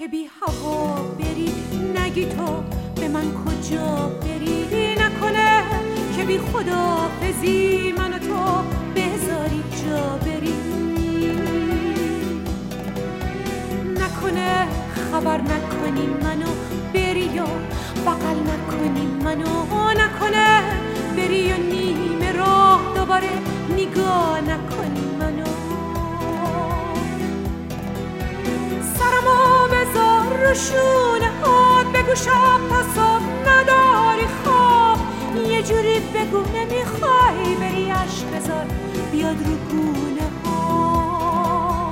که بی هوا بری، نگی تو به من کجا بری. نکنه که بی خداحافظی من و تو بذاری جا بری. نکنه خبر نکنی منو بری و بغل نکنی منو. نکنه بری و نیمه راه دوباره نگاه نکنی منو. سرمو بذار رو شونه هات، بگو شب تا صبح نداری خواب. یه جوری بگو نمیخوای بری، عشق بذار بیاد رو گونه ها.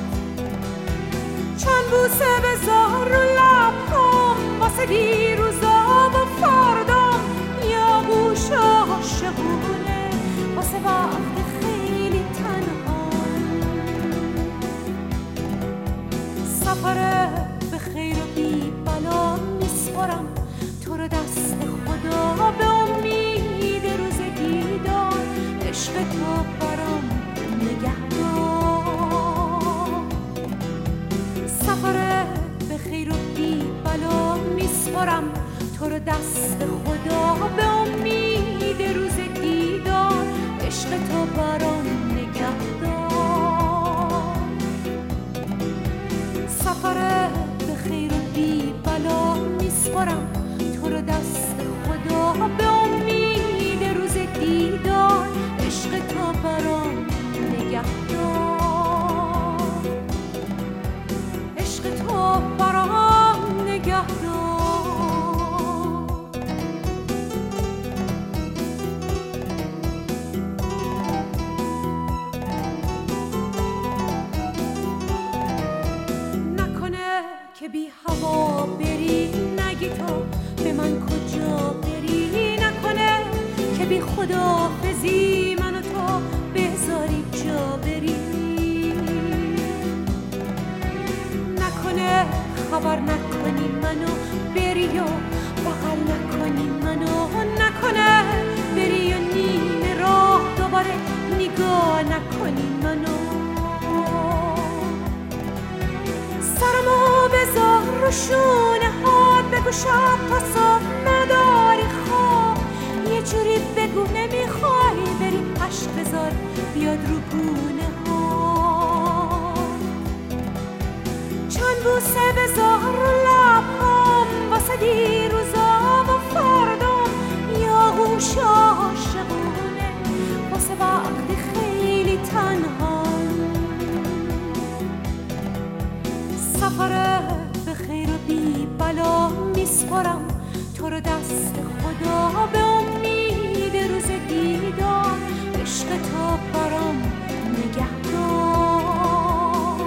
چند بوسه بذار رو لبام واسه دیروزا و فردام. یا گوش عاشقونه واسه وقت خیلی تنها. سفر به خیر و بی بلا میسپارم تو رو دست خدا، به امید روز دیدار عشق تو برام نگهدار. سفر به خیر و بی بلا میسپارم تو رو دست خدا، به امید روز دیدار عشق تو برام نگهدار. سفر به خیر و بی بلا میسپارم تو رو دست خدا، به امید روز دیدار عشق تو برام نگهدار. عشق تو برام نگهدار. که بی هوا بری، نگی تو به من کجا بری. نکنه که بی خداحافظی من و تو بذاری جا بری. نکنه خبر نکنی منو بری و بغل نکنی منو. نکنه بری و نیمه راه دوباره نگاه نکنی منو. سرمو بذار رو شونه هات، بگو شب تا صبح نداری خواب. یه جوری بگو نمیخوای بری، عشق بذار بیاد رو گونه ها. چند بوسه بذار رو لبام واسه دیروزا و فردام. یا گوش عاشقونه واسه وقت خیلی تنها. سفر به خیر و بی بلا میسپارم تو رو دست خدا، به امید روز دیدار عشق تو برام نگهدار.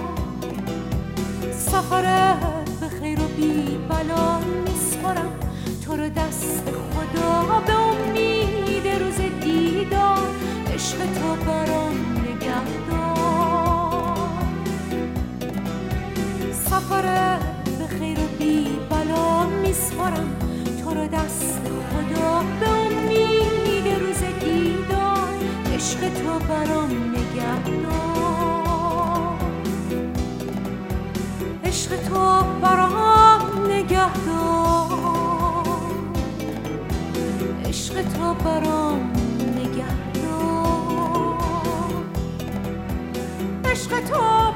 سفر به خیر و بی بلا میسپارم تو رو دست خدا، به امید روز دیدار عشق تو برام نگهدار. سفر به خیر و بی بلا میسپارم تو رو دست خدا، به امید روز دیدار عشق تو برام نگهدار. عشق تو برام نگهدار. عشق تو برام نگهدار. عشق تو